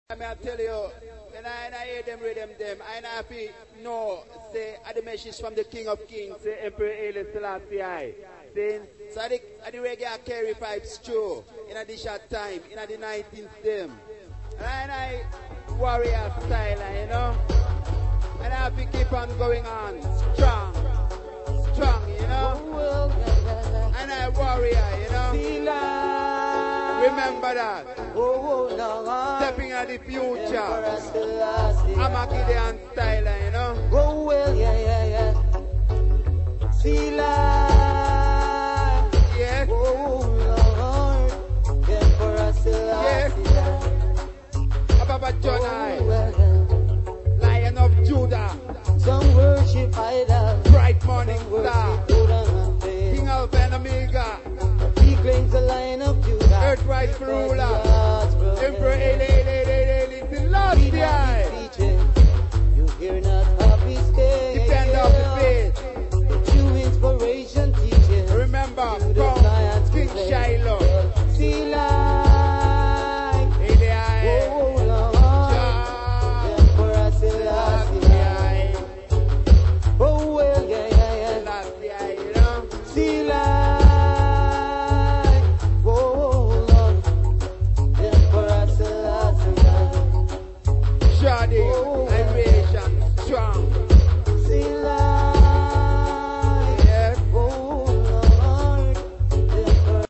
I tell you, and I hear them rhythm them. I know if you know, say, at the message from the King of Kings, say, Emperor Haile Selassie. Saying, so at the reggae carry pipes true, in a short time, in the 19th them. And I warrior style, you know. And I have to keep on going on, strong, you know. And I warrior, you know. Remember that. Stepping at the future. I'm a Gideon style, you know. Oh, well, yeah. See life. Yes. Oh, Lord. Get for us to yes. Ababa John I. Well, Lion of Judah. some worship idols. Bright morning star.